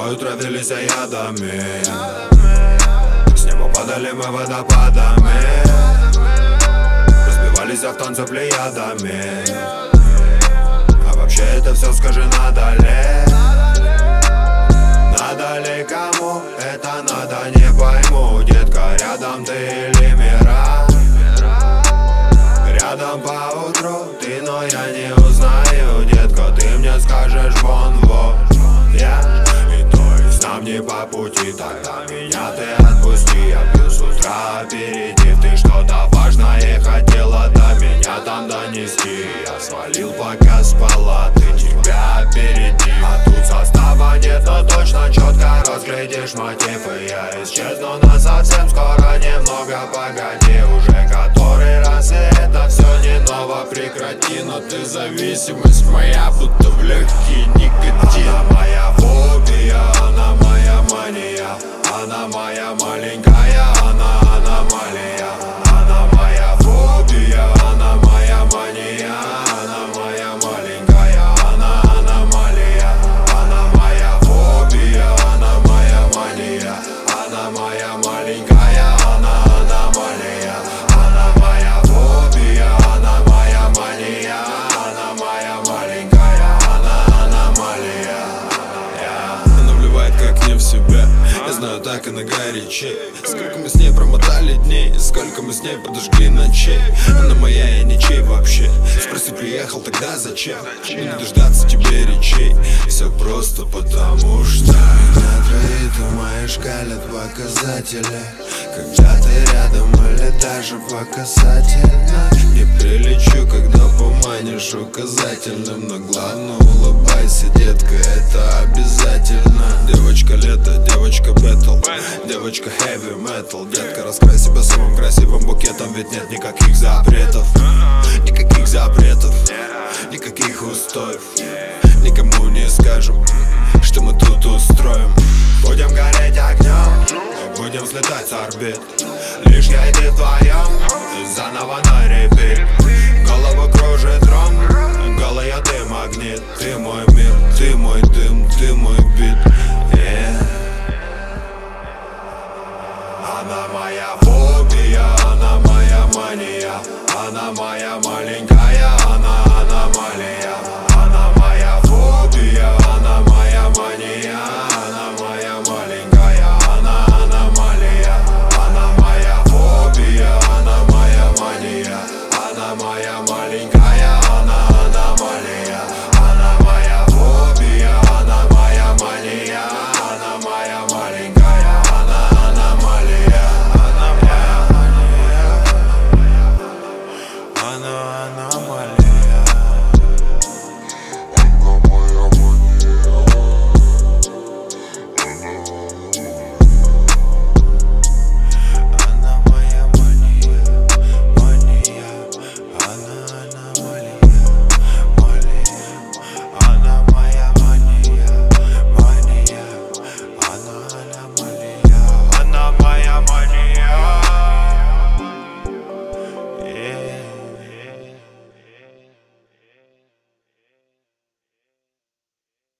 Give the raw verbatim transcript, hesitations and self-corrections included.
тобою травились ядами. С неба падали мы водопадами, разбивались в танце плеядами. А вообще это все, скажи, надо ли? Надо ли кому? Это надо, не пойму. Детка, рядом ты или мира? Рядом по утру ты, но я не узнаю. Детка, ты мне скажешь вон, вот я. И то есть нам не по пути, тогда меня ты отпусти. Я пью с утра аперитив, ты что-то важное хотела до меня там донести. Я свалил, пока спала, ты тебя опередил. А тут состава нет, но точно четко разглядишь мотив. И я исчезну насовсем скоро, немного погоди. Уже который раз, и это все не ново, прекрати. Но ты зависимость моя, будто в легкие никотин. Она моя фобия, она моя мания. Она моя маленькая, она аномалия. Она моя фобия, она моя мания. Она моя маленькая, она аномалия. Она моя фобия, она моя мания. Она моя маленькая, она аномалия. Она моя фобия, она моя мания. Она моя маленькая, она аномалия. Она вливает как не в себя, я знаю, так она горячей. Сколько мы с ней промотали дней, сколько мы с ней подожгли ночей. Она моя, я ничей вообще. Спроси, приехал, тогда зачем? Не дождаться тебе речей. Все просто потому что на твои мои шкалят показатели. Когда ты рядом или даже по касательно. Не прилечу, когда поманишь указательным. Но главное улыбайся, детка, это обязательно. Девочка лето, девочка бэтл, девочка heavy metal. Детка, раскрай себя самым красивым букетом, ведь нет никаких запретов. Никаких запретов, никаких устоев. Никому не скажем, что мы тут устроим. Будем гореть огнем, будем слетать с орбит. Лишь я и ты вдвоем, заново на репит. Голову кружит ром, голая ты магнит. Ты мой мир, ты мой дым, ты мой бит. Yeah. Она моя фобия, она моя мания. Она моя маленькая.